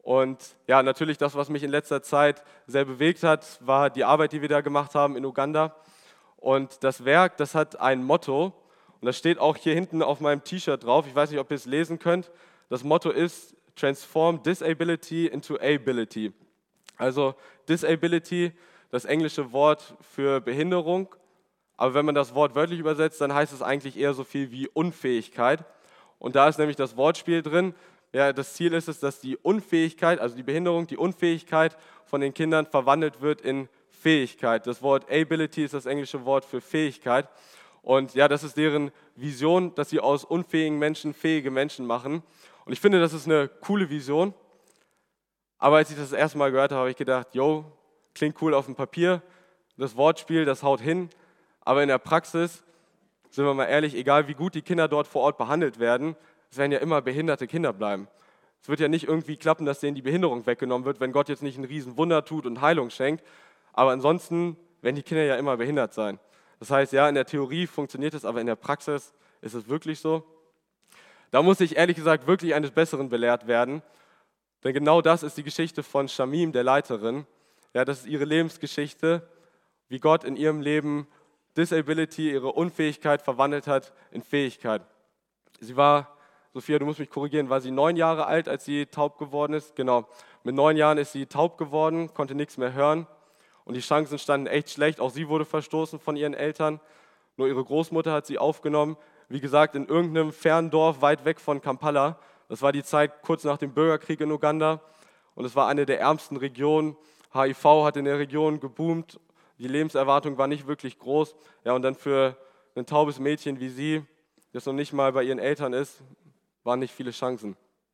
Und ja, natürlich das, was mich in letzter Zeit sehr bewegt hat, war die Arbeit, die wir da gemacht haben in Uganda. Und das Werk, das hat ein Motto und das steht auch hier hinten auf meinem T-Shirt drauf. Ich weiß nicht, ob ihr es lesen könnt. Das Motto ist Transform Disability into Ability. Also Disability, das englische Wort für Behinderung. Aber wenn man das Wort wörtlich übersetzt, dann heißt es eigentlich eher so viel wie Unfähigkeit. Und da ist nämlich das Wortspiel drin. Ja, das Ziel ist es, dass die Unfähigkeit, also die Behinderung, die Unfähigkeit von den Kindern verwandelt wird in Fähigkeit. Das Wort Ability ist das englische Wort für Fähigkeit. Und ja, das ist deren Vision, dass sie aus unfähigen Menschen fähige Menschen machen. Und ich finde, das ist eine coole Vision. Aber als ich das erste Mal gehört habe, habe ich gedacht, yo, klingt cool auf dem Papier. Das Wortspiel, das haut hin. Aber in der Praxis, sind wir mal ehrlich, egal wie gut die Kinder dort vor Ort behandelt werden, es werden ja immer behinderte Kinder bleiben. Es wird ja nicht irgendwie klappen, dass denen die Behinderung weggenommen wird, wenn Gott jetzt nicht ein Riesenwunder tut und Heilung schenkt. Aber ansonsten werden die Kinder ja immer behindert sein. Das heißt, ja, in der Theorie funktioniert es, aber in der Praxis ist es wirklich so. Da muss ich ehrlich gesagt wirklich eines Besseren belehrt werden. Denn genau das ist die Geschichte von Shamim, der Leiterin. Ja, das ist ihre Lebensgeschichte, wie Gott in ihrem Leben Disability, ihre Unfähigkeit verwandelt hat in Fähigkeit. Sie war, Sophia, du musst mich korrigieren, war sie 9 Jahre alt, als sie taub geworden ist? Genau, mit 9 Jahren ist sie taub geworden, konnte nichts mehr hören und die Chancen standen echt schlecht. Auch sie wurde verstoßen von ihren Eltern, nur ihre Großmutter hat sie aufgenommen. Wie gesagt, in irgendeinem fernen Dorf weit weg von Kampala. Das war die Zeit kurz nach dem Bürgerkrieg in Uganda und es war eine der ärmsten Regionen. HIV hat in der Region geboomt. Die Lebenserwartung war nicht wirklich groß. Ja, und dann für ein taubes Mädchen wie sie, das noch nicht mal bei ihren Eltern ist, waren nicht viele Chancen.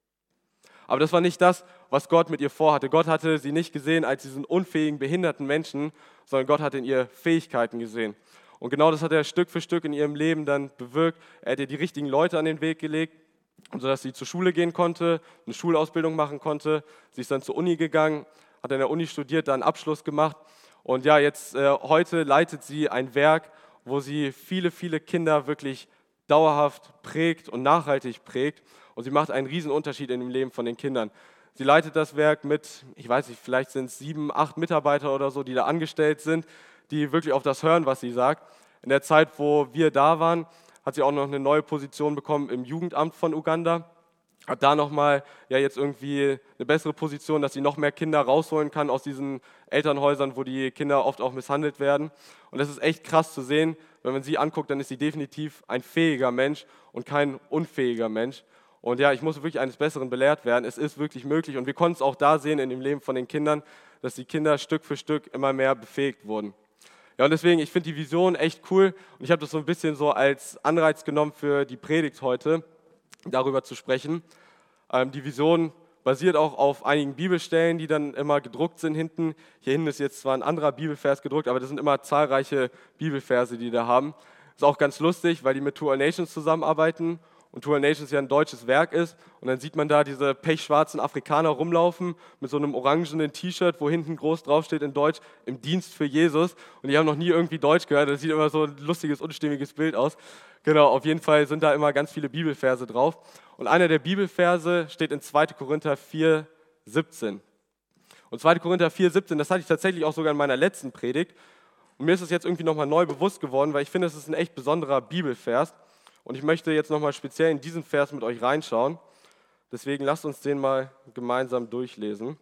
Aber das war nicht das, was Gott mit ihr vorhatte. Gott hatte sie nicht gesehen als diesen unfähigen, behinderten Menschen, sondern Gott hat in ihr Fähigkeiten gesehen. Und genau das hat er Stück für Stück in ihrem Leben dann bewirkt. Er hat ihr die richtigen Leute an den Weg gelegt, sodass sie zur Schule gehen konnte, eine Schulausbildung machen konnte. Sie ist dann zur Uni gegangen, hat an der Uni studiert, dann einen Abschluss gemacht. Und ja, jetzt heute leitet sie ein Werk, wo sie viele, viele Kinder wirklich dauerhaft prägt und nachhaltig prägt. Und sie macht einen riesen Unterschied in dem Leben von den Kindern. Sie leitet das Werk mit, ich weiß nicht, vielleicht sind es 7, 8 Mitarbeiter oder so, die da angestellt sind, die wirklich auf das hören, was sie sagt. In der Zeit, wo wir da waren, hat sie auch noch eine neue Position bekommen im Jugendamt von Uganda. Hat da nochmal ja jetzt irgendwie eine bessere Position, dass sie noch mehr Kinder rausholen kann aus diesen Elternhäusern, wo die Kinder oft auch misshandelt werden. Und das ist echt krass zu sehen. Wenn man sie anguckt, dann ist sie definitiv ein fähiger Mensch und kein unfähiger Mensch. Und ja, ich muss wirklich eines Besseren belehrt werden. Es ist wirklich möglich. Und wir konnten es auch da sehen in dem Leben von den Kindern, dass die Kinder Stück für Stück immer mehr befähigt wurden. Ja, und deswegen, ich finde die Vision echt cool. Und ich habe das so ein bisschen so als Anreiz genommen für die Predigt heute, darüber zu sprechen. Die Vision basiert auch auf einigen Bibelstellen, die dann immer gedruckt sind hinten. Hier hinten ist jetzt zwar ein anderer Bibelvers gedruckt, aber das sind immer zahlreiche Bibelverse, die da haben. Ist auch ganz lustig, weil die mit Two All Nations zusammenarbeiten und Two All Nations ja ein deutsches Werk ist. Und dann sieht man da diese pechschwarzen Afrikaner rumlaufen mit so einem orangenen T-Shirt, wo hinten groß draufsteht in Deutsch, im Dienst für Jesus. Und die haben noch nie irgendwie Deutsch gehört. Das sieht immer so ein lustiges, unstimmiges Bild aus. Genau, auf jeden Fall sind da immer ganz viele Bibelverse drauf. Und einer der Bibelverse steht in 2. Korinther 4, 17. Und 2. Korinther 4, 17, das hatte ich tatsächlich auch sogar in meiner letzten Predigt. Und mir ist es jetzt irgendwie nochmal neu bewusst geworden, weil ich finde, es ist ein echt besonderer Bibelvers. Und ich möchte jetzt nochmal speziell in diesen Vers mit euch reinschauen. Deswegen lasst uns den mal gemeinsam durchlesen.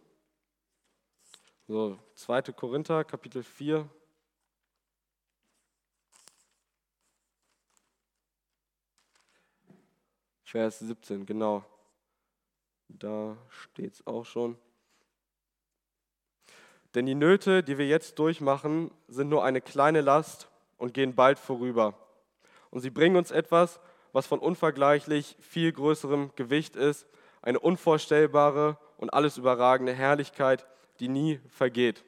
So, 2. Korinther, Kapitel 4. Vers 17, genau. Da steht es auch schon. Denn die Nöte, die wir jetzt durchmachen, sind nur eine kleine Last und gehen bald vorüber. Und sie bringen uns etwas, was von unvergleichlich viel größerem Gewicht ist, eine unvorstellbare und alles überragende Herrlichkeit, die nie vergeht.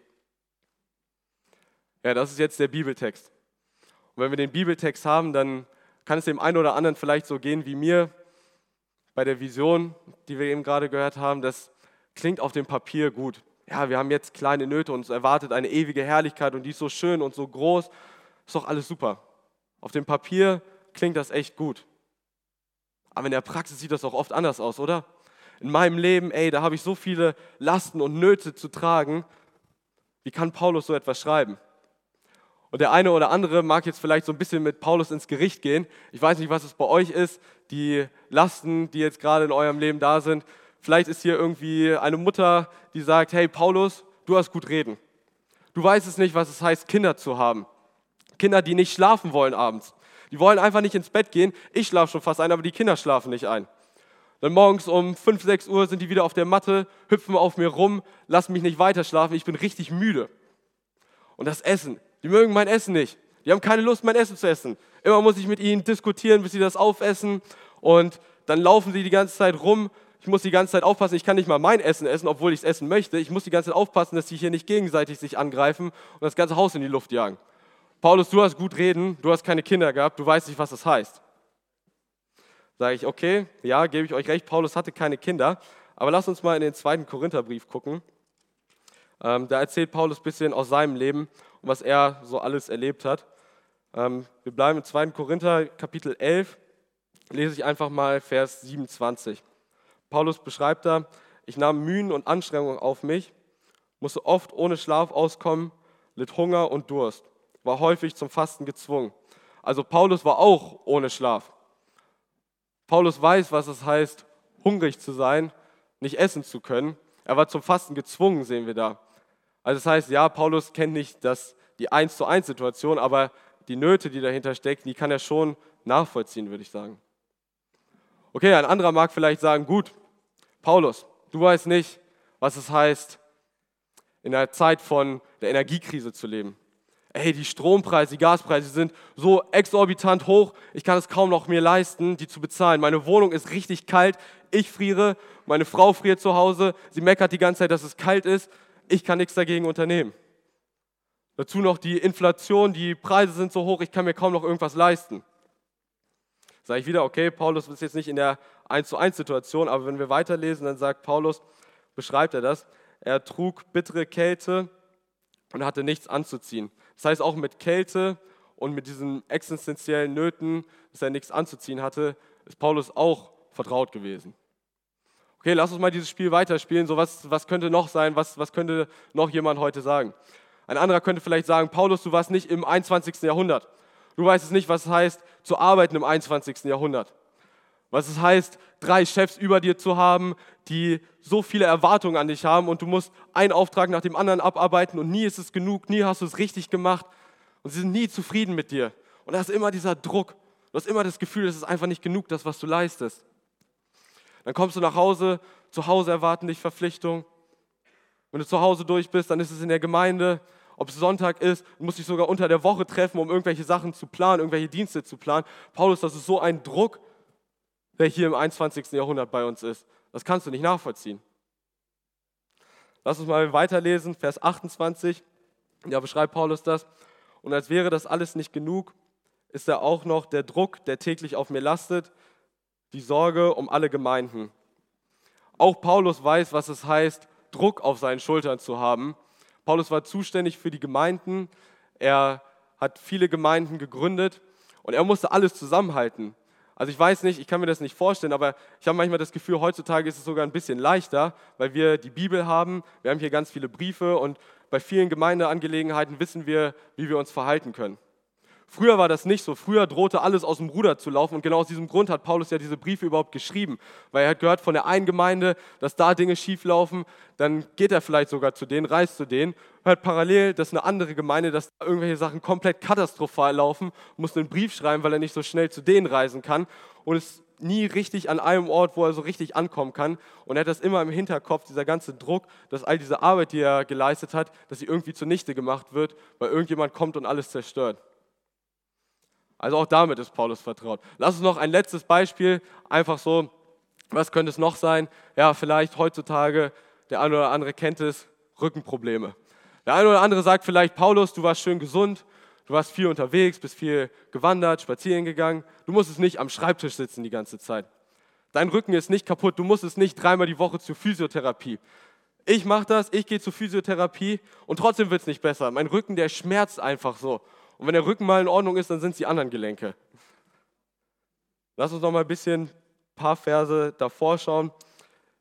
Ja, das ist jetzt der Bibeltext. Und wenn wir den Bibeltext haben, dann kann es dem einen oder anderen vielleicht so gehen wie mir bei der Vision, die wir eben gerade gehört haben. Das klingt auf dem Papier gut. Ja, wir haben jetzt kleine Nöte und uns erwartet eine ewige Herrlichkeit und die ist so schön und so groß. Ist doch alles super. Auf dem Papier klingt das echt gut. Aber in der Praxis sieht das auch oft anders aus, oder? in meinem Leben, da habe ich so viele Lasten und Nöte zu tragen. Wie kann Paulus so etwas schreiben? Und der eine oder andere mag jetzt vielleicht so ein bisschen mit Paulus ins Gericht gehen. Ich weiß nicht, was es bei euch ist, die Lasten, die jetzt gerade in eurem Leben da sind. Vielleicht ist hier irgendwie eine Mutter, die sagt, hey Paulus, du hast gut reden. Du weißt es nicht, was es heißt, Kinder zu haben. Kinder, die nicht schlafen wollen abends. Die wollen einfach nicht ins Bett gehen. Ich schlafe schon fast ein, aber die Kinder schlafen nicht ein. Dann morgens um 5, 6 Uhr sind die wieder auf der Matte, hüpfen auf mir rum, lassen mich nicht weiter schlafen. Ich bin richtig müde. Und das Essen, die mögen mein Essen nicht. Die haben keine Lust, mein Essen zu essen. Immer muss ich mit ihnen diskutieren, bis sie das aufessen. Und dann laufen sie die ganze Zeit rum. Ich muss die ganze Zeit aufpassen, ich kann nicht mal mein Essen essen, obwohl ich es essen möchte. Ich muss die ganze Zeit aufpassen, dass die hier nicht gegenseitig sich angreifen und das ganze Haus in die Luft jagen. Paulus, du hast gut reden, du hast keine Kinder gehabt, du weißt nicht, was das heißt. Sage ich, okay, ja, gebe ich euch recht, Paulus hatte keine Kinder. Aber lasst uns mal in den 2. Korintherbrief gucken. Da erzählt Paulus ein bisschen aus seinem Leben und was er so alles erlebt hat. Wir bleiben im 2. Korinther, Kapitel 11, lese ich einfach mal Vers 27. Paulus beschreibt da, ich nahm Mühen und Anstrengungen auf mich, musste oft ohne Schlaf auskommen, litt Hunger und Durst, war häufig zum Fasten gezwungen. Also Paulus war auch ohne Schlaf. Paulus weiß, was es heißt, hungrig zu sein, nicht essen zu können. Er war zum Fasten gezwungen, sehen wir da. Also das heißt, ja, Paulus kennt nicht die 1:1 Situation, aber die Nöte, die dahinter stecken, die kann er schon nachvollziehen, würde ich sagen. Okay, ein anderer mag vielleicht sagen, gut, Paulus, du weißt nicht, was es heißt, in einer Zeit von der Energiekrise zu leben. Die Strompreise, die Gaspreise sind so exorbitant hoch, ich kann es kaum noch mir leisten, die zu bezahlen. Meine Wohnung ist richtig kalt, ich friere, meine Frau friert zu Hause, sie meckert die ganze Zeit, dass es kalt ist, ich kann nichts dagegen unternehmen. Dazu noch die Inflation, die Preise sind so hoch, ich kann mir kaum noch irgendwas leisten. Sage ich wieder, okay, Paulus ist jetzt nicht in der 1:1 Situation, aber wenn wir weiterlesen, dann sagt Paulus, beschreibt er das, er trug bittere Kälte und hatte nichts anzuziehen. Das heißt, auch mit Kälte und mit diesen existenziellen Nöten, dass er nichts anzuziehen hatte, ist Paulus auch vertraut gewesen. Okay, lass uns mal dieses Spiel weiterspielen. So was könnte noch sein, was könnte noch jemand heute sagen? Ein anderer könnte vielleicht sagen, Paulus, du warst nicht im 21. Jahrhundert. Du weißt es nicht, was es heißt, zu arbeiten im 21. Jahrhundert. Was es heißt, 3 Chefs über dir zu haben, die so viele Erwartungen an dich haben und du musst einen Auftrag nach dem anderen abarbeiten und nie ist es genug, nie hast du es richtig gemacht und sie sind nie zufrieden mit dir. Und da ist immer dieser Druck. Du hast immer das Gefühl, es ist einfach nicht genug, das, was du leistest. Dann kommst du nach Hause, zu Hause erwarten dich Verpflichtungen. Wenn du zu Hause durch bist, dann ist es in der Gemeinde, ob es Sonntag ist, du musst dich sogar unter der Woche treffen, um irgendwelche Sachen zu planen, irgendwelche Dienste zu planen. Paulus, das ist so ein Druck, der hier im 21. Jahrhundert bei uns ist. Das kannst du nicht nachvollziehen. Lass uns mal weiterlesen, Vers 28. Da beschreibt Paulus das. Und als wäre das alles nicht genug, ist da auch noch der Druck, der täglich auf mir lastet, die Sorge um alle Gemeinden. Auch Paulus weiß, was es heißt, Druck auf seinen Schultern zu haben. Paulus war zuständig für die Gemeinden. Er hat viele Gemeinden gegründet und er musste alles zusammenhalten. Also ich weiß nicht, ich kann mir das nicht vorstellen, aber ich habe manchmal das Gefühl, heutzutage ist es sogar ein bisschen leichter, weil wir die Bibel haben, wir haben hier ganz viele Briefe und bei vielen Gemeindeangelegenheiten wissen wir, wie wir uns verhalten können. Früher war das nicht so, früher drohte alles aus dem Ruder zu laufen und genau aus diesem Grund hat Paulus ja diese Briefe überhaupt geschrieben, weil er hat gehört von der einen Gemeinde, dass da Dinge schief laufen, dann geht er vielleicht sogar zu denen, reist zu denen, hört parallel, dass eine andere Gemeinde, dass da irgendwelche Sachen komplett katastrophal laufen, muss einen Brief schreiben, weil er nicht so schnell zu denen reisen kann und ist nie richtig an einem Ort, wo er so richtig ankommen kann und er hat das immer im Hinterkopf, dieser ganze Druck, dass all diese Arbeit, die er geleistet hat, dass sie irgendwie zunichte gemacht wird, weil irgendjemand kommt und alles zerstört. Also auch damit ist Paulus vertraut. Lass uns noch ein letztes Beispiel, einfach so, was könnte es noch sein? Ja, vielleicht heutzutage, der eine oder andere kennt es, Rückenprobleme. Der eine oder andere sagt vielleicht, Paulus, du warst schön gesund, du warst viel unterwegs, bist viel gewandert, spazieren gegangen, du musstest nicht am Schreibtisch sitzen die ganze Zeit. Dein Rücken ist nicht kaputt, du musstest nicht 3-mal die Woche zur Physiotherapie. Ich mache das, ich gehe zur Physiotherapie und trotzdem wird es nicht besser. Mein Rücken, der schmerzt einfach so. Und wenn der Rücken mal in Ordnung ist, dann sind es die anderen Gelenke. Lass uns noch mal ein paar Verse davor schauen.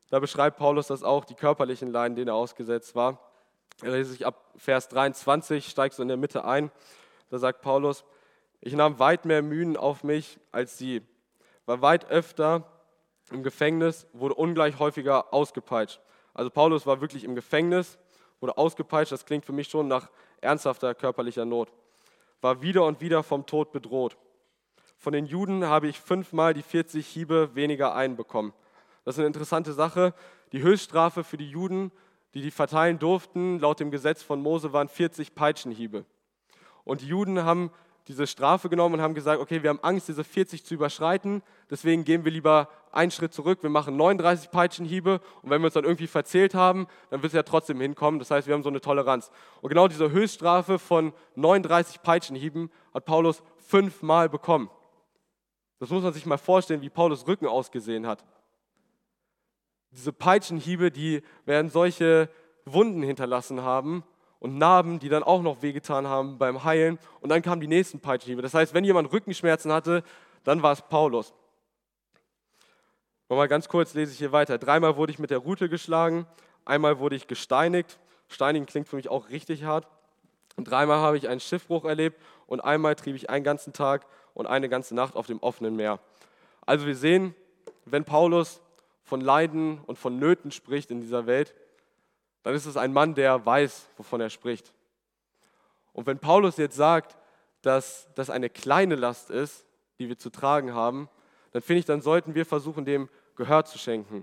Da beschreibt Paulus das auch, die körperlichen Leiden, denen er ausgesetzt war. Da lese ich ab Vers 23, steigst du in der Mitte ein. Da sagt Paulus: Ich nahm weit mehr Mühen auf mich als sie, war weit öfter im Gefängnis, wurde ungleich häufiger ausgepeitscht. Also Paulus war wirklich im Gefängnis, wurde ausgepeitscht, das klingt für mich schon nach ernsthafter körperlicher Not. War wieder und wieder vom Tod bedroht. Von den Juden habe ich 5-mal die 40 Hiebe weniger einbekommen. Das ist eine interessante Sache. Die Höchststrafe für die Juden, die verteilen durften, laut dem Gesetz von Mose, waren 40 Peitschenhiebe. Und die Juden haben diese Strafe genommen und haben gesagt, okay, wir haben Angst, diese 40 zu überschreiten, deswegen gehen wir lieber einen Schritt zurück, wir machen 39 Peitschenhiebe und wenn wir uns dann irgendwie verzählt haben, dann wird es ja trotzdem hinkommen, das heißt, wir haben so eine Toleranz. Und genau diese Höchststrafe von 39 Peitschenhieben hat Paulus 5-mal bekommen. Das muss man sich mal vorstellen, wie Paulus Rücken ausgesehen hat. Diese Peitschenhiebe, die werden solche Wunden hinterlassen haben und Narben, die dann auch noch wehgetan haben beim Heilen. Und dann kamen die nächsten Peitschenhiebe. Das heißt, wenn jemand Rückenschmerzen hatte, dann war es Paulus. Nochmal ganz kurz lese ich hier weiter. 3-mal wurde ich mit der Rute geschlagen, einmal wurde ich gesteinigt. Steinigen klingt für mich auch richtig hart. Und 3-mal habe ich einen Schiffbruch erlebt und einmal trieb ich einen ganzen Tag und eine ganze Nacht auf dem offenen Meer. Also wir sehen, wenn Paulus von Leiden und von Nöten spricht in dieser Welt, dann ist es ein Mann, der weiß, wovon er spricht. Und wenn Paulus jetzt sagt, dass das eine kleine Last ist, die wir zu tragen haben, dann finde ich, dann sollten wir versuchen, dem Gehör zu schenken.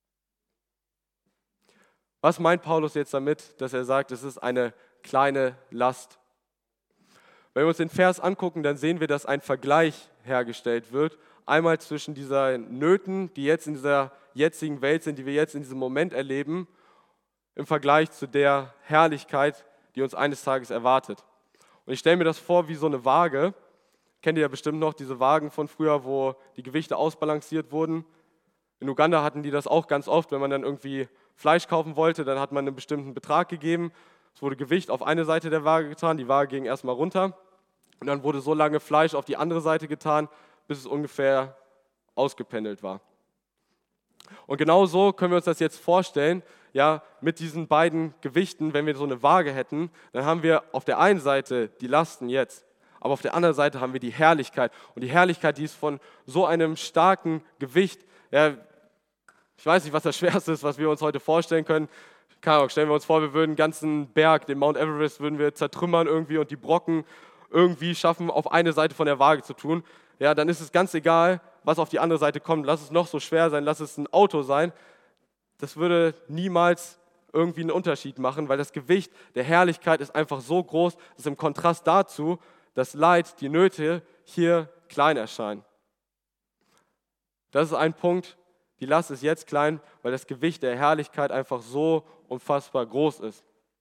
Was meint Paulus jetzt damit, dass er sagt, es ist eine kleine Last? Wenn wir uns den Vers angucken, dann sehen wir, dass ein Vergleich hergestellt wird. Einmal zwischen diesen Nöten, die jetzt in dieser jetzigen Welt sind, die wir jetzt in diesem Moment erleben, im Vergleich zu der Herrlichkeit, die uns eines Tages erwartet. Und ich stelle mir das vor wie so eine Waage. Kennt ihr ja bestimmt noch diese Wagen von früher, wo die Gewichte ausbalanciert wurden. In Uganda hatten die das auch ganz oft, wenn man dann irgendwie Fleisch kaufen wollte, dann hat man einen bestimmten Betrag gegeben. Es wurde Gewicht auf eine Seite der Waage getan, die Waage ging erstmal runter. Und dann wurde so lange Fleisch auf die andere Seite getan, bis es ungefähr ausgependelt war. Und genau so können wir uns das jetzt vorstellen, ja, mit diesen beiden Gewichten, wenn wir so eine Waage hätten, dann haben wir auf der einen Seite die Lasten jetzt, aber auf der anderen Seite haben wir die Herrlichkeit. Und die Herrlichkeit, die ist von so einem starken Gewicht, ja, ich weiß nicht, was das Schwerste ist, was wir uns heute vorstellen können. Keine Ahnung, stellen wir uns vor, wir würden einen ganzen Berg, den Mount Everest, würden wir zertrümmern irgendwie und die Brocken irgendwie schaffen, auf eine Seite von der Waage zu tun. Ja, dann ist es ganz egal, was auf die andere Seite kommt. Lass es noch so schwer sein, lass es ein Auto sein. Das würde niemals irgendwie einen Unterschied machen, weil das Gewicht der Herrlichkeit ist einfach so groß, dass im Kontrast dazu das Leid, die Nöte hier klein erscheinen. Das ist ein Punkt, die Last ist jetzt klein, weil das Gewicht der Herrlichkeit einfach so unfassbar groß ist.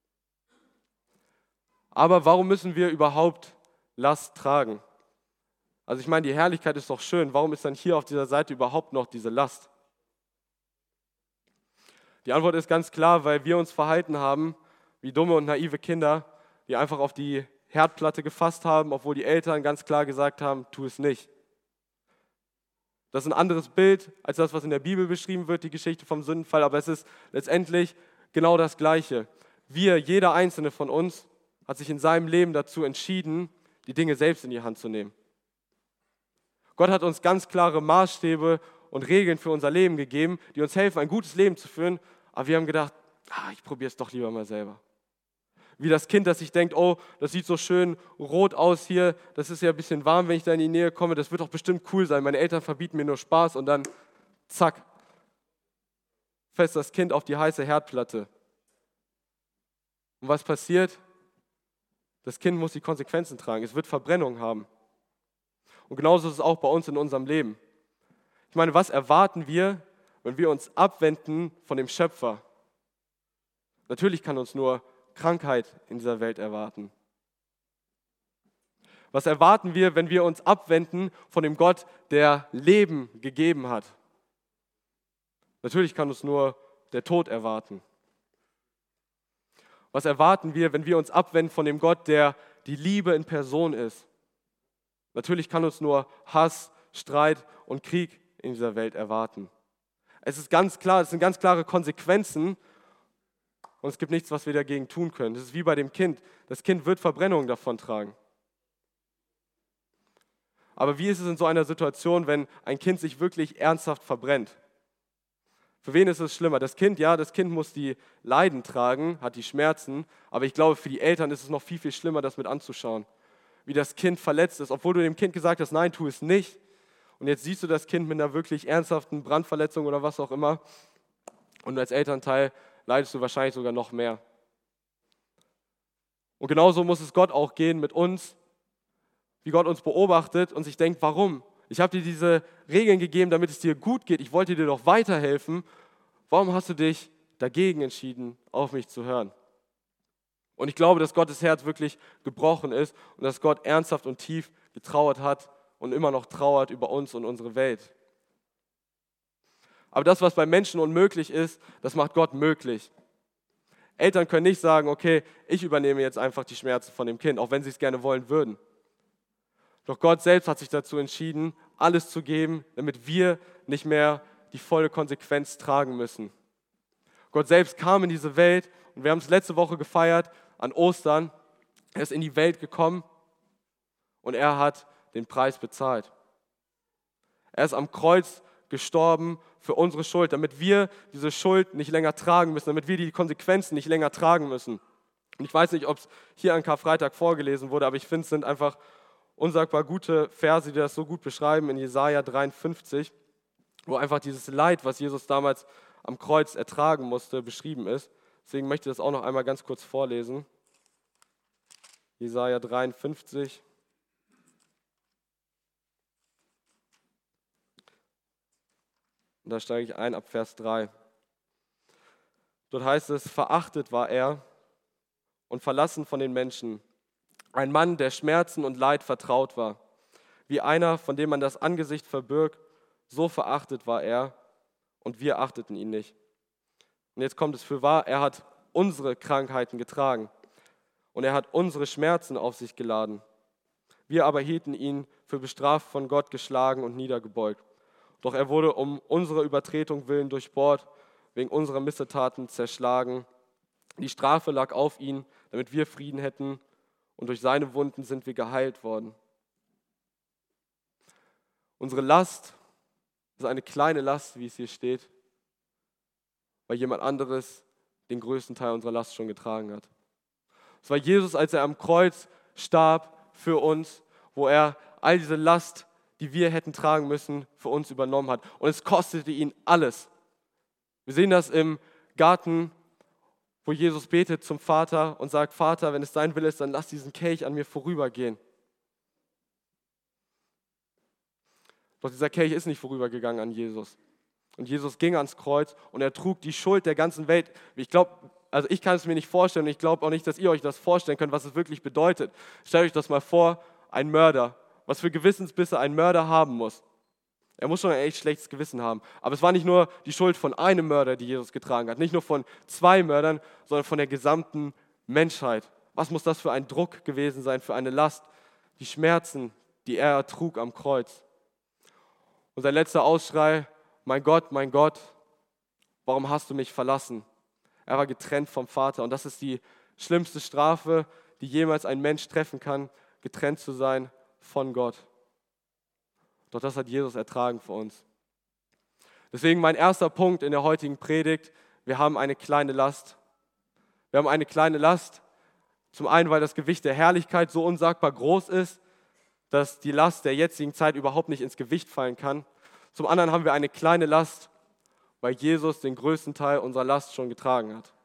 Aber warum müssen wir überhaupt Last tragen? Also ich meine, die Herrlichkeit ist doch schön. Warum ist dann hier auf dieser Seite überhaupt noch diese Last? Die Antwort ist ganz klar, weil wir uns verhalten haben wie dumme und naive Kinder, die einfach auf die Herdplatte gefasst haben, obwohl die Eltern ganz klar gesagt haben, tu es nicht. Das ist ein anderes Bild als das, was in der Bibel beschrieben wird, die Geschichte vom Sündenfall, aber es ist letztendlich genau das Gleiche. Jeder einzelne von uns, hat sich in seinem Leben dazu entschieden, die Dinge selbst in die Hand zu nehmen. Gott hat uns ganz klare Maßstäbe und Regeln für unser Leben gegeben, die uns helfen, ein gutes Leben zu führen, aber wir haben gedacht, ich probiere es doch lieber mal selber. Wie das Kind, das sich denkt, oh, das sieht so schön rot aus hier, das ist ja ein bisschen warm, wenn ich da in die Nähe komme, das wird doch bestimmt cool sein, meine Eltern verbieten mir nur Spaß und dann, zack, fällt das Kind auf die heiße Herdplatte. Und was passiert? Das Kind muss die Konsequenzen tragen, es wird Verbrennung haben. Und genauso ist es auch bei uns in unserem Leben. Ich meine, was erwarten wir, wenn wir uns abwenden von dem Schöpfer? Natürlich kann uns nur Krankheit in dieser Welt erwarten. Was erwarten wir, wenn wir uns abwenden von dem Gott, der Leben gegeben hat? Natürlich kann uns nur der Tod erwarten. Was erwarten wir, wenn wir uns abwenden von dem Gott, der die Liebe in Person ist? Natürlich kann uns nur Hass, Streit und Krieg in dieser Welt erwarten. Es ist ganz klar, es sind ganz klare Konsequenzen und es gibt nichts, was wir dagegen tun können. Das ist wie bei dem Kind. Das Kind wird Verbrennungen davontragen. Aber wie ist es in so einer Situation, wenn ein Kind sich wirklich ernsthaft verbrennt? Für wen ist es schlimmer? Das Kind, ja, das Kind muss die Leiden tragen, hat die Schmerzen, aber ich glaube, für die Eltern ist es noch viel, viel schlimmer, das mit anzuschauen. Wie das Kind verletzt ist, obwohl du dem Kind gesagt hast, nein, tu es nicht. Und jetzt siehst du das Kind mit einer wirklich ernsthaften Brandverletzung oder was auch immer. Und als Elternteil leidest du wahrscheinlich sogar noch mehr. Und genauso muss es Gott auch gehen mit uns, wie Gott uns beobachtet und sich denkt, warum? Ich habe dir diese Regeln gegeben, damit es dir gut geht. Ich wollte dir doch weiterhelfen. Warum hast du dich dagegen entschieden, auf mich zu hören? Und ich glaube, dass Gottes Herz wirklich gebrochen ist und dass Gott ernsthaft und tief getrauert hat und immer noch trauert über uns und unsere Welt. Aber das, was bei Menschen unmöglich ist, das macht Gott möglich. Eltern können nicht sagen, okay, ich übernehme jetzt einfach die Schmerzen von dem Kind, auch wenn sie es gerne wollen würden. Doch Gott selbst hat sich dazu entschieden, alles zu geben, damit wir nicht mehr die volle Konsequenz tragen müssen. Gott selbst kam in diese Welt und wir haben es letzte Woche gefeiert, an Ostern. Er ist in die Welt gekommen und er hat den Preis bezahlt. Er ist am Kreuz gestorben für unsere Schuld, damit wir diese Schuld nicht länger tragen müssen, damit wir die Konsequenzen nicht länger tragen müssen. Und ich weiß nicht, ob es hier an Karfreitag vorgelesen wurde, aber ich finde, es sind einfach unsagbar gute Verse, die das so gut beschreiben in Jesaja 53, wo einfach dieses Leid, was Jesus damals am Kreuz ertragen musste, beschrieben ist. Deswegen möchte ich das auch noch einmal ganz kurz vorlesen. Jesaja 53. Und da steige ich ein ab Vers 3. Dort heißt es, verachtet war er und verlassen von den Menschen. Ein Mann, der Schmerzen und Leid vertraut war. Wie einer, von dem man das Angesicht verbirgt, so verachtet war er und wir achteten ihn nicht. Und jetzt kommt es fürwahr, er hat unsere Krankheiten getragen und er hat unsere Schmerzen auf sich geladen. Wir aber hielten ihn für bestraft von Gott geschlagen und niedergebeugt. Doch er wurde um unsere Übertretung willen durchbohrt, wegen unserer Missetaten zerschlagen. Die Strafe lag auf ihn, damit wir Frieden hätten. Und durch seine Wunden sind wir geheilt worden. Unsere Last ist eine kleine Last, wie es hier steht, weil jemand anderes den größten Teil unserer Last schon getragen hat. Es war Jesus, als er am Kreuz starb für uns, wo er all diese Last, die wir hätten tragen müssen, für uns übernommen hat. Und es kostete ihn alles. Wir sehen das im Garten, wo Jesus betet zum Vater und sagt, Vater, wenn es dein Wille ist, dann lass diesen Kelch an mir vorübergehen. Doch dieser Kelch ist nicht vorübergegangen an Jesus. Und Jesus ging ans Kreuz und er trug die Schuld der ganzen Welt. Ich kann es mir nicht vorstellen und ich glaube auch nicht, dass ihr euch das vorstellen könnt, was es wirklich bedeutet. Stellt euch das mal vor, ein Mörder, was für Gewissensbisse ein Mörder haben muss. Er muss schon ein echt schlechtes Gewissen haben. Aber es war nicht nur die Schuld von einem Mörder, die Jesus getragen hat, nicht nur von 2 Mördern, sondern von der gesamten Menschheit. Was muss das für ein Druck gewesen sein, für eine Last? Die Schmerzen, die er ertrug am Kreuz. Und sein letzter Ausschrei, mein Gott, warum hast du mich verlassen? Er war getrennt vom Vater und das ist die schlimmste Strafe, die jemals ein Mensch treffen kann, getrennt zu sein von Gott. Doch das hat Jesus ertragen für uns. Deswegen mein erster Punkt in der heutigen Predigt, wir haben eine kleine Last. Wir haben eine kleine Last, zum einen, weil das Gewicht der Herrlichkeit so unsagbar groß ist, dass die Last der jetzigen Zeit überhaupt nicht ins Gewicht fallen kann. Zum anderen haben wir eine kleine Last, weil Jesus den größten Teil unserer Last schon getragen hat.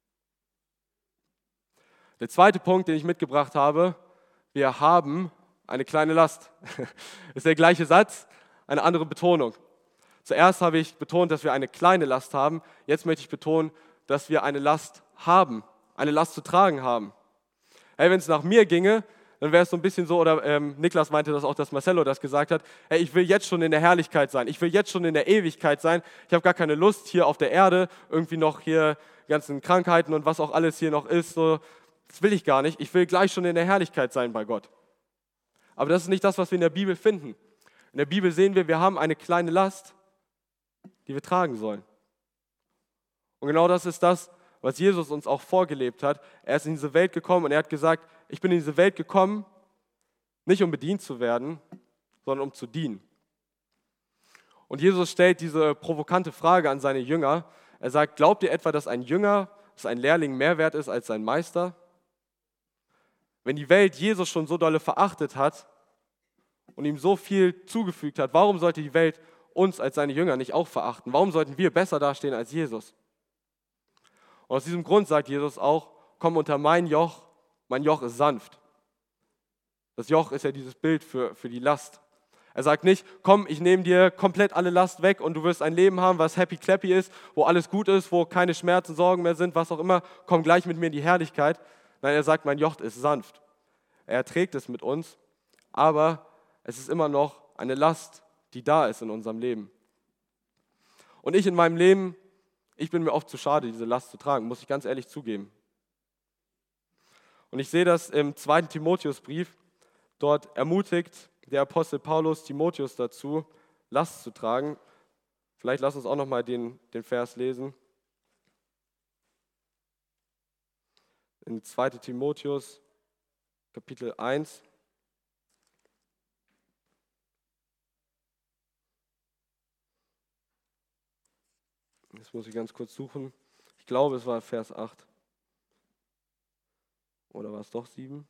Der zweite Punkt, den ich mitgebracht habe, wir haben eine kleine Last. Ist der gleiche Satz, eine andere Betonung. Zuerst habe ich betont, dass wir eine kleine Last haben. Jetzt möchte ich betonen, dass wir eine Last haben, eine Last zu tragen haben. Hey, wenn es nach mir ginge, dann wäre es so ein bisschen so, oder Niklas meinte das auch, dass Marcello das gesagt hat, hey, ich will jetzt schon in der Herrlichkeit sein, ich will jetzt schon in der Ewigkeit sein, ich habe gar keine Lust hier auf der Erde, irgendwie noch hier ganzen Krankheiten und was auch alles hier noch ist, so, das will ich gar nicht, ich will gleich schon in der Herrlichkeit sein bei Gott. Aber das ist nicht das, was wir in der Bibel finden. In der Bibel sehen wir haben eine kleine Last, die wir tragen sollen. Und genau das ist das, was Jesus uns auch vorgelebt hat. Er ist in diese Welt gekommen und er hat gesagt, ich bin in diese Welt gekommen, nicht um bedient zu werden, sondern um zu dienen. Und Jesus stellt diese provokante Frage an seine Jünger. Er sagt, glaubt ihr etwa, dass ein Jünger, dass ein Lehrling mehr wert ist als sein Meister? Wenn die Welt Jesus schon so dolle verachtet hat und ihm so viel zugefügt hat, warum sollte die Welt uns als seine Jünger nicht auch verachten? Warum sollten wir besser dastehen als Jesus? Und aus diesem Grund sagt Jesus auch, komm unter mein Joch ist sanft. Das Joch ist ja dieses Bild für die Last. Er sagt nicht, komm, ich nehme dir komplett alle Last weg und du wirst ein Leben haben, was happy clappy ist, wo alles gut ist, wo keine Schmerzen, Sorgen mehr sind, was auch immer, komm gleich mit mir in die Herrlichkeit. Nein, er sagt, mein Joch ist sanft. Er trägt es mit uns, aber es ist immer noch eine Last, die da ist in unserem Leben. Und ich in meinem Leben, ich bin mir oft zu schade, diese Last zu tragen, muss ich ganz ehrlich zugeben. Und ich sehe das im 2. Timotheusbrief. Dort ermutigt der Apostel Paulus Timotheus dazu, Last zu tragen. Vielleicht lass uns auch nochmal den Vers lesen. In 2. Timotheus, Kapitel 1. Das muss ich ganz kurz suchen. Ich glaube, es war Vers 8. Oder war es doch 7?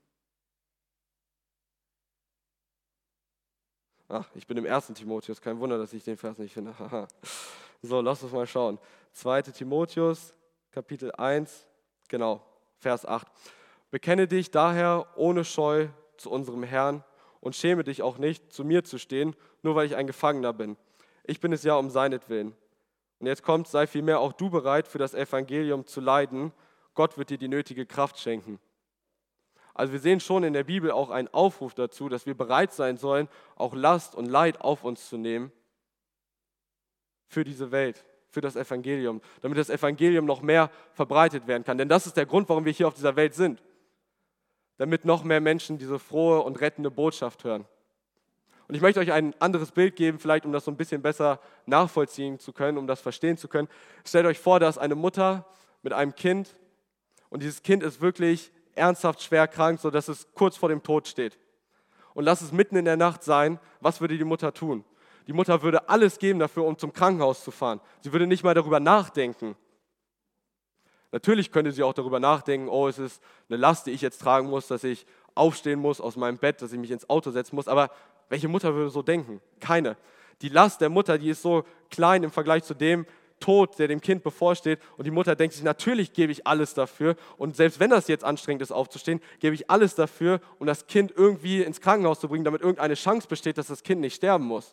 Ach, ich bin im 1. Timotheus. Kein Wunder, dass ich den Vers nicht finde. So, lass uns mal schauen. 2. Timotheus, Kapitel 1, genau, Vers 8. Bekenne dich daher ohne Scheu zu unserem Herrn und schäme dich auch nicht, zu mir zu stehen, nur weil ich ein Gefangener bin. Ich bin es ja um seinetwillen. Und jetzt kommt, sei vielmehr auch du bereit, für das Evangelium zu leiden. Gott wird dir die nötige Kraft schenken. Also wir sehen schon in der Bibel auch einen Aufruf dazu, dass wir bereit sein sollen, auch Last und Leid auf uns zu nehmen für diese Welt, für das Evangelium, damit das Evangelium noch mehr verbreitet werden kann. Denn das ist der Grund, warum wir hier auf dieser Welt sind, damit noch mehr Menschen diese frohe und rettende Botschaft hören. Und ich möchte euch ein anderes Bild geben, vielleicht um das so ein bisschen besser nachvollziehen zu können, um das verstehen zu können. Stellt euch vor, da ist eine Mutter mit einem Kind und dieses Kind ist wirklich ernsthaft schwer krank, sodass es kurz vor dem Tod steht. Und lass es mitten in der Nacht sein, was würde die Mutter tun? Die Mutter würde alles geben dafür, um zum Krankenhaus zu fahren. Sie würde nicht mal darüber nachdenken. Natürlich könnte sie auch darüber nachdenken, oh, es ist eine Last, die ich jetzt tragen muss, dass ich aufstehen muss aus meinem Bett, dass ich mich ins Auto setzen muss. Aber welche Mutter würde so denken? Keine. Die Last der Mutter, die ist so klein im Vergleich zu dem Tod, der dem Kind bevorsteht. Und die Mutter denkt sich, natürlich gebe ich alles dafür. Und selbst wenn das jetzt anstrengend ist, aufzustehen, gebe ich alles dafür, um das Kind irgendwie ins Krankenhaus zu bringen, damit irgendeine Chance besteht, dass das Kind nicht sterben muss.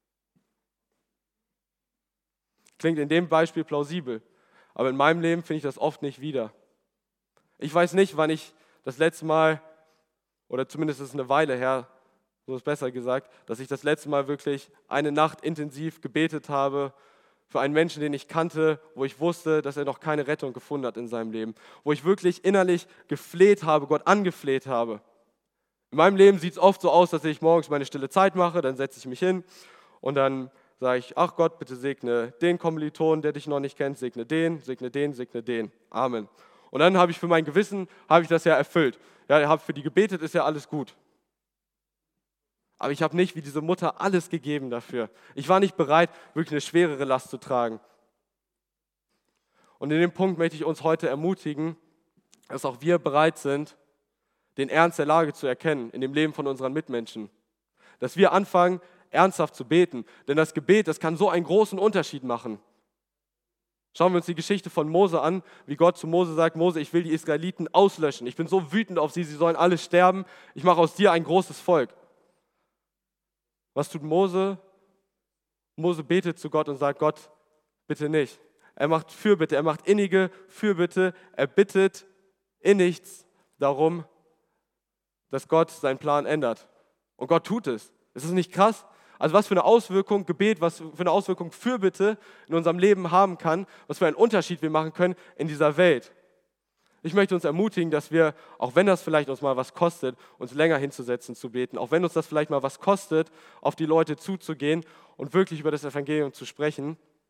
Klingt in dem Beispiel plausibel. Aber in meinem Leben finde ich das oft nicht wieder. Ich weiß nicht, wann ich das letzte Mal, oder zumindest ist es eine Weile her, so ist besser gesagt, dass ich das letzte Mal wirklich eine Nacht intensiv gebetet habe für einen Menschen, den ich kannte, wo ich wusste, dass er noch keine Rettung gefunden hat in seinem Leben. Wo ich wirklich innerlich gefleht habe, Gott angefleht habe. In meinem Leben sieht es oft so aus, dass ich morgens meine stille Zeit mache, dann setze ich mich hin und dann sage ich, ach Gott, bitte segne den Kommiliton, der dich noch nicht kennt, segne den, segne den, segne den. Amen. Und dann habe ich für mein Gewissen, habe ich das ja erfüllt. Ja, ich habe für die gebetet, ist ja alles gut. Aber ich habe nicht wie diese Mutter alles gegeben dafür. Ich war nicht bereit, wirklich eine schwerere Last zu tragen. Und in dem Punkt möchte ich uns heute ermutigen, dass auch wir bereit sind, den Ernst der Lage zu erkennen in dem Leben von unseren Mitmenschen. Dass wir anfangen, ernsthaft zu beten. Denn das Gebet, das kann so einen großen Unterschied machen. Schauen wir uns die Geschichte von Mose an, wie Gott zu Mose sagt, Mose, ich will die Israeliten auslöschen. Ich bin so wütend auf sie, sie sollen alle sterben. Ich mache aus dir ein großes Volk. Was tut Mose? Mose betet zu Gott und sagt, Gott, bitte nicht. Er macht Fürbitte, er macht innige Fürbitte, er bittet in nichts darum, dass Gott seinen Plan ändert. Und Gott tut es. Ist das nicht krass? Also was für eine Auswirkung Gebet, was für eine Auswirkung Fürbitte in unserem Leben haben kann, was für einen Unterschied wir machen können in dieser Welt. Ich möchte uns ermutigen, dass wir, auch wenn das vielleicht uns mal was kostet, uns länger hinzusetzen, zu beten, auch wenn uns das vielleicht mal was kostet, auf die Leute zuzugehen und wirklich über das Evangelium zu sprechen,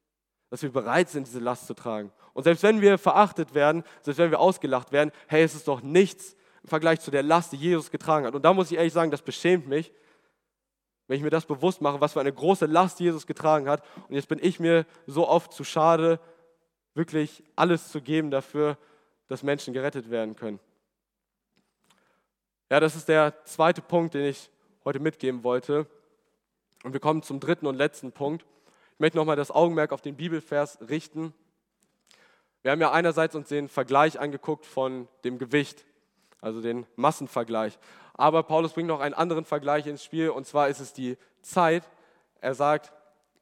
dass wir bereit sind, diese Last zu tragen. Und selbst wenn wir verachtet werden, selbst wenn wir ausgelacht werden, hey, es ist doch nichts im Vergleich zu der Last, die Jesus getragen hat. Und da muss ich ehrlich sagen, das beschämt mich, wenn ich mir das bewusst mache, was für eine große Last Jesus getragen hat. Und jetzt bin ich mir so oft zu schade, wirklich alles zu geben dafür, dass Menschen gerettet werden können. Ja, das ist der zweite Punkt, den ich heute mitgeben wollte. Und wir kommen zum dritten und letzten Punkt. Ich möchte nochmal das Augenmerk auf den Bibelvers richten. Wir haben ja einerseits uns den Vergleich angeguckt von dem Gewicht, also den Massenvergleich. Aber Paulus bringt noch einen anderen Vergleich ins Spiel, und zwar ist es die Zeit. Er sagt,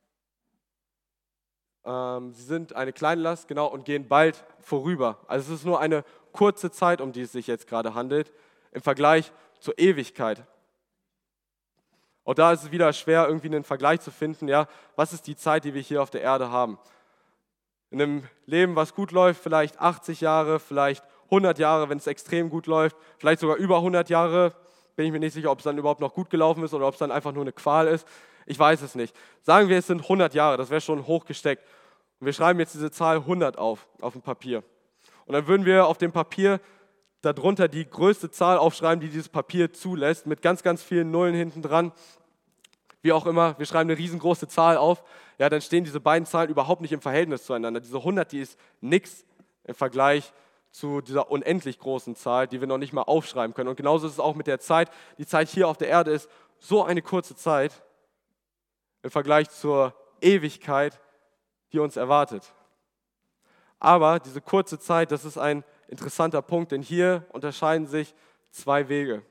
sie sind eine kleine Last, genau, und gehen bald vorüber. Also es ist nur eine kurze Zeit, um die es sich jetzt gerade handelt, im Vergleich zur Ewigkeit. Und da ist es wieder schwer, irgendwie einen Vergleich zu finden, ja, was ist die Zeit, die wir hier auf der Erde haben. In einem Leben, was gut läuft, vielleicht 80 Jahre, vielleicht 100 Jahre, wenn es extrem gut läuft, vielleicht sogar über 100 Jahre, bin ich mir nicht sicher, ob es dann überhaupt noch gut gelaufen ist oder ob es dann einfach nur eine Qual ist. Ich weiß es nicht. Sagen wir, es sind 100 Jahre, das wäre schon hochgesteckt. Und wir schreiben jetzt diese Zahl 100 auf dem Papier. Und dann würden wir auf dem Papier darunter die größte Zahl aufschreiben, die dieses Papier zulässt, mit ganz, ganz vielen Nullen hinten dran. Wie auch immer, wir schreiben eine riesengroße Zahl auf, ja, dann stehen diese beiden Zahlen überhaupt nicht im Verhältnis zueinander. Diese 100, die ist nichts im Vergleich zu dieser unendlich großen Zahl, die wir noch nicht mal aufschreiben können. Und genauso ist es auch mit der Zeit. Die Zeit hier auf der Erde ist so eine kurze Zeit im Vergleich zur Ewigkeit, die uns erwartet. Aber diese kurze Zeit, das ist ein interessanter Punkt, denn hier unterscheiden sich zwei Wege.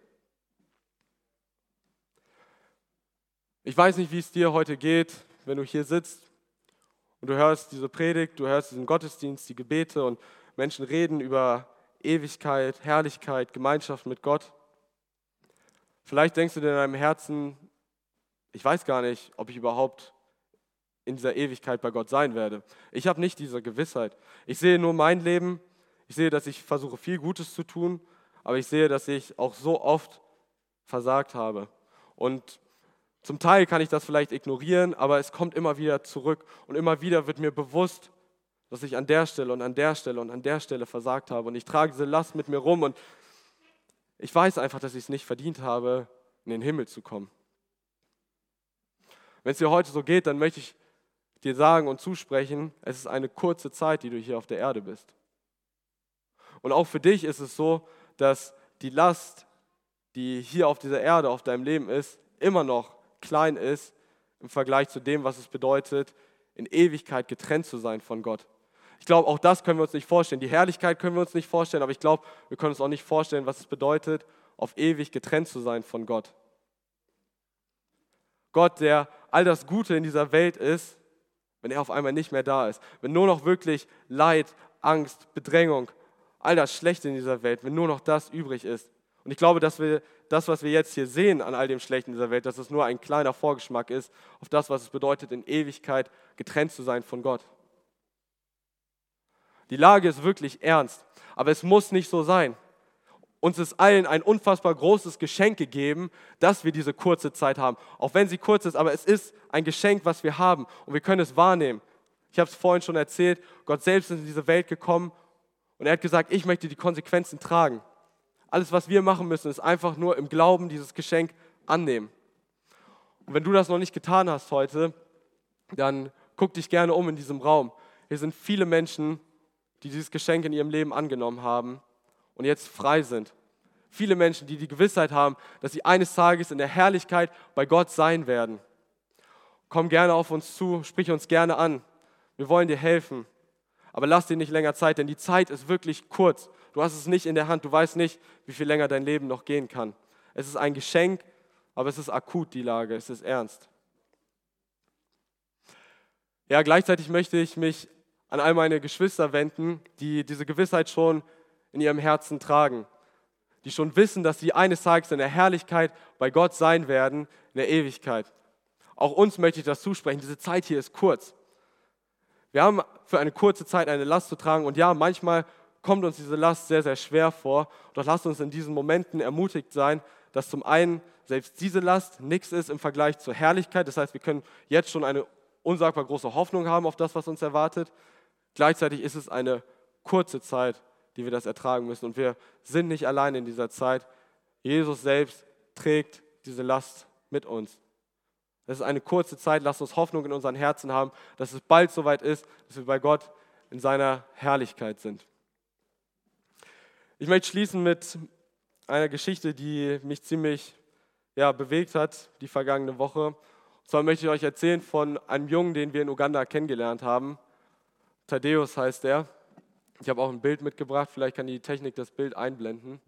Ich weiß nicht, wie es dir heute geht, wenn du hier sitzt und du hörst diese Predigt, du hörst diesen Gottesdienst, die Gebete und Menschen reden über Ewigkeit, Herrlichkeit, Gemeinschaft mit Gott. Vielleicht denkst du dir in deinem Herzen, ich weiß gar nicht, ob ich überhaupt in dieser Ewigkeit bei Gott sein werde. Ich habe nicht diese Gewissheit. Ich sehe nur mein Leben, ich sehe, dass ich versuche, viel Gutes zu tun, aber ich sehe, dass ich auch so oft versagt habe. Und zum Teil kann ich das vielleicht ignorieren, aber es kommt immer wieder zurück und immer wieder wird mir bewusst, dass ich an der Stelle und an der Stelle und an der Stelle versagt habe. Und ich trage diese Last mit mir rum und ich weiß einfach, dass ich es nicht verdient habe, in den Himmel zu kommen. Wenn es dir heute so geht, dann möchte ich dir sagen und zusprechen, es ist eine kurze Zeit, die du hier auf der Erde bist. Und auch für dich ist es so, dass die Last, die hier auf dieser Erde, auf deinem Leben ist, immer noch klein ist im Vergleich zu dem, was es bedeutet, in Ewigkeit getrennt zu sein von Gott. Ich glaube, auch das können wir uns nicht vorstellen. Die Herrlichkeit können wir uns nicht vorstellen, aber ich glaube, wir können uns auch nicht vorstellen, was es bedeutet, auf ewig getrennt zu sein von Gott. Gott, der all das Gute in dieser Welt ist, wenn er auf einmal nicht mehr da ist. Wenn nur noch wirklich Leid, Angst, Bedrängung, all das Schlechte in dieser Welt, wenn nur noch das übrig ist. Und ich glaube, dass wir das, was wir jetzt hier sehen an all dem Schlechten in dieser Welt, dass es nur ein kleiner Vorgeschmack ist auf das, was es bedeutet, in Ewigkeit getrennt zu sein von Gott. Die Lage ist wirklich ernst, aber es muss nicht so sein. Uns ist allen ein unfassbar großes Geschenk gegeben, dass wir diese kurze Zeit haben. Auch wenn sie kurz ist, aber es ist ein Geschenk, was wir haben und wir können es wahrnehmen. Ich habe es vorhin schon erzählt, Gott selbst ist in diese Welt gekommen und er hat gesagt, ich möchte die Konsequenzen tragen. Alles, was wir machen müssen, ist einfach nur im Glauben dieses Geschenk annehmen. Und wenn du das noch nicht getan hast heute, dann guck dich gerne um in diesem Raum. Hier sind viele Menschen, die dieses Geschenk in ihrem Leben angenommen haben und jetzt frei sind. Viele Menschen, die die Gewissheit haben, dass sie eines Tages in der Herrlichkeit bei Gott sein werden. Komm gerne auf uns zu, sprich uns gerne an. Wir wollen dir helfen. Aber lass dir nicht länger Zeit, denn die Zeit ist wirklich kurz. Du hast es nicht in der Hand, du weißt nicht, wie viel länger dein Leben noch gehen kann. Es ist ein Geschenk, aber es ist akut, die Lage, es ist ernst. Ja, gleichzeitig möchte ich mich an all meine Geschwister wenden, die diese Gewissheit schon in ihrem Herzen tragen, die schon wissen, dass sie eines Tages in der Herrlichkeit bei Gott sein werden, in der Ewigkeit. Auch uns möchte ich das zusprechen, diese Zeit hier ist kurz. Wir haben für eine kurze Zeit eine Last zu tragen und ja, manchmal kommt uns diese Last sehr, sehr schwer vor. Doch lasst uns in diesen Momenten ermutigt sein, dass zum einen selbst diese Last nichts ist im Vergleich zur Herrlichkeit. Das heißt, wir können jetzt schon eine unsagbar große Hoffnung haben auf das, was uns erwartet. Gleichzeitig ist es eine kurze Zeit, die wir das ertragen müssen. Und wir sind nicht allein in dieser Zeit. Jesus selbst trägt diese Last mit uns. Es ist eine kurze Zeit, lasst uns Hoffnung in unseren Herzen haben, dass es bald soweit ist, dass wir bei Gott in seiner Herrlichkeit sind. Ich möchte schließen mit einer Geschichte, die mich ziemlich bewegt hat, die vergangene Woche. Und zwar möchte ich euch erzählen von einem Jungen, den wir in Uganda kennengelernt haben. Thaddeus heißt er. Ich habe auch ein Bild mitgebracht, vielleicht kann die Technik das Bild einblenden.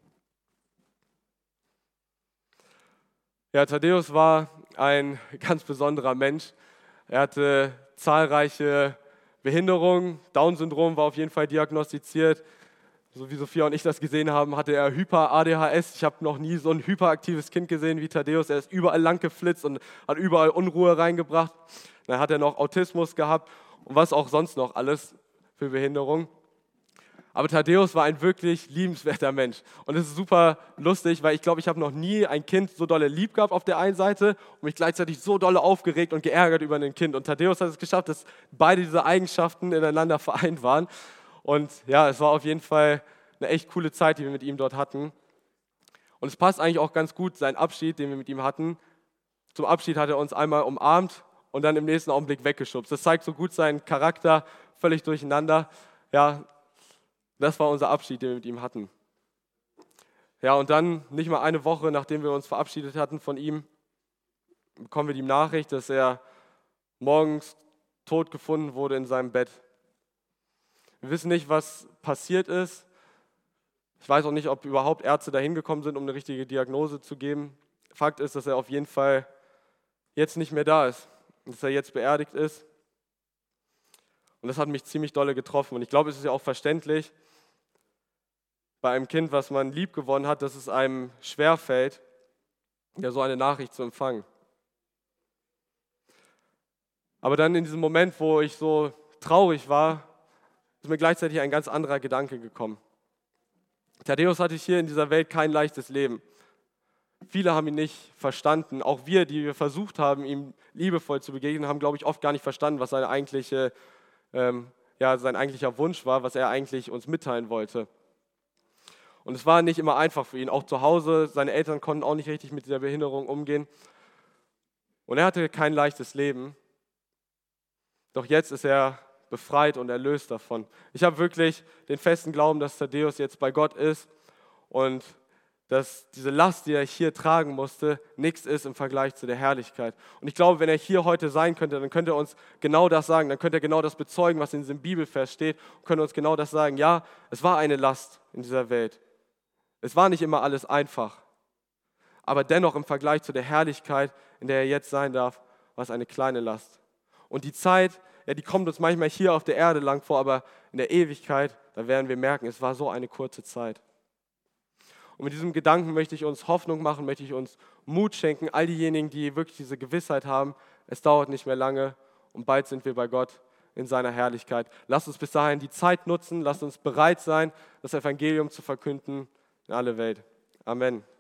Ja, Thaddeus war ein ganz besonderer Mensch. Er hatte zahlreiche Behinderungen. Down-Syndrom war auf jeden Fall diagnostiziert. So wie Sophia und ich das gesehen haben, hatte er Hyper-ADHS. Ich habe noch nie so ein hyperaktives Kind gesehen wie Thaddeus. Er ist überall lang geflitzt und hat überall Unruhe reingebracht. Dann hat er noch Autismus gehabt und was auch sonst noch alles für Behinderung. Aber Thaddeus war ein wirklich liebenswerter Mensch. Und es ist super lustig, weil ich glaube, ich habe noch nie ein Kind so dolle lieb gehabt auf der einen Seite und mich gleichzeitig so dolle aufgeregt und geärgert über ein Kind. Und Thaddeus hat es geschafft, dass beide diese Eigenschaften ineinander vereint waren. Und ja, es war auf jeden Fall eine echt coole Zeit, die wir mit ihm dort hatten. Und es passt eigentlich auch ganz gut, sein Abschied, den wir mit ihm hatten. Zum Abschied hat er uns einmal umarmt und dann im nächsten Augenblick weggeschubst. Das zeigt so gut seinen Charakter, völlig durcheinander. Ja, das war unser Abschied, den wir mit ihm hatten. Ja, und dann, nicht mal eine Woche, nachdem wir uns verabschiedet hatten von ihm, bekommen wir die Nachricht, dass er morgens tot gefunden wurde in seinem Bett. Wir wissen nicht, was passiert ist. Ich weiß auch nicht, ob überhaupt Ärzte dahin gekommen sind, um eine richtige Diagnose zu geben. Fakt ist, dass er auf jeden Fall jetzt nicht mehr da ist, dass er jetzt beerdigt ist. Und das hat mich ziemlich dolle getroffen. Und ich glaube, es ist ja auch verständlich, bei einem Kind, was man lieb gewonnen hat, dass es einem schwerfällt, ja, so eine Nachricht zu empfangen. Aber dann in diesem Moment, wo ich so traurig war, ist mir gleichzeitig ein ganz anderer Gedanke gekommen. Thaddeus hatte hier in dieser Welt kein leichtes Leben. Viele haben ihn nicht verstanden. Auch wir, die wir versucht haben, ihm liebevoll zu begegnen, haben, glaube ich, oft gar nicht verstanden, was sein eigentlicher Wunsch war, was er eigentlich uns mitteilen wollte. Und es war nicht immer einfach für ihn, auch zu Hause. Seine Eltern konnten auch nicht richtig mit dieser Behinderung umgehen. Und er hatte kein leichtes Leben. Doch jetzt ist er befreit und erlöst davon. Ich habe wirklich den festen Glauben, dass Thaddeus jetzt bei Gott ist und dass diese Last, die er hier tragen musste, nichts ist im Vergleich zu der Herrlichkeit. Und ich glaube, wenn er hier heute sein könnte, dann könnte er uns genau das sagen, dann könnte er genau das bezeugen, was in diesem Bibelvers steht und könnte uns genau das sagen. Ja, es war eine Last in dieser Welt. Es war nicht immer alles einfach, aber dennoch im Vergleich zu der Herrlichkeit, in der er jetzt sein darf, war es eine kleine Last. Und die Zeit, ja, die kommt uns manchmal hier auf der Erde lang vor, aber in der Ewigkeit, da werden wir merken, es war so eine kurze Zeit. Und mit diesem Gedanken möchte ich uns Hoffnung machen, möchte ich uns Mut schenken, all diejenigen, die wirklich diese Gewissheit haben, es dauert nicht mehr lange und bald sind wir bei Gott in seiner Herrlichkeit. Lasst uns bis dahin die Zeit nutzen, lasst uns bereit sein, das Evangelium zu verkünden in alle Welt. Amen.